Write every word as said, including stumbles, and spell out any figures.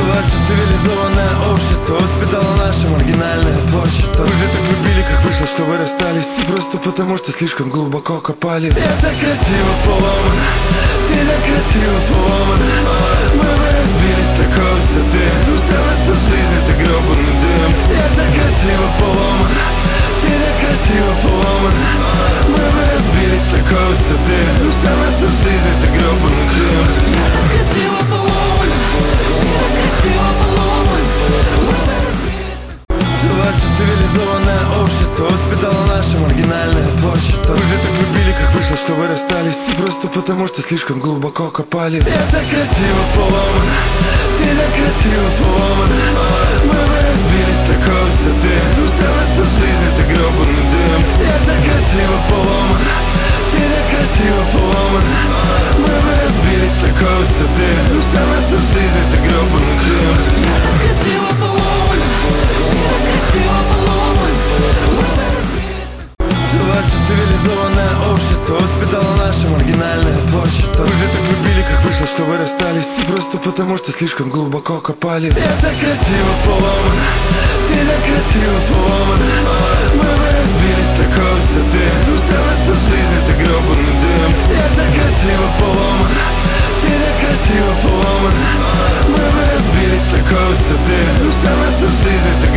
Ваше цивилизованное общество воспитало наше маргинальное творчество. Вы же так любили, как вышло, что вы расстались. Не просто потому, что слишком глубоко копали. Я так красиво поломан, ты так красиво поломан. Мы бы разбились с такой высоты, но вся наша жизнь это гребаный дым. Я так красиво поломан, ты так красиво поломан. Мы бы разбились с такой высоты, но вся наша жизнь это гребаный дым. Я так красиво поломан, ты так красиво поломан. Ваше цивилизованное общество воспитало наше маргинальное творчество. Вы же так любили, как вышло, что вы расстались. Не просто потому, что слишком глубоко копали. Я так красиво поломан, ты так красиво поломан. Мы бы разбились с такой высоты, но вся наша жизнь это гребаный дым. Я так красиво поломан, ты так красиво поломан. Мы бы разбились с такой высоты, но вся наша жизнь это гребаный дым. Я так красиво поломан, ты так красиво поломан. Ваше цивилизованное общество воспитало наше маргинальное творчество. Вы же так любили, как вышло, что вы расстались. Не просто потому, что слишком глубоко копали. Я так красиво поломан, ты так красиво поломан. Мы бы разбились с такой высоты, но вся наша жизнь это гребаный дым. Я так красиво поломан, ты так красиво поломан. Мы бы разбились с такой высоты, но вся наша жизнь это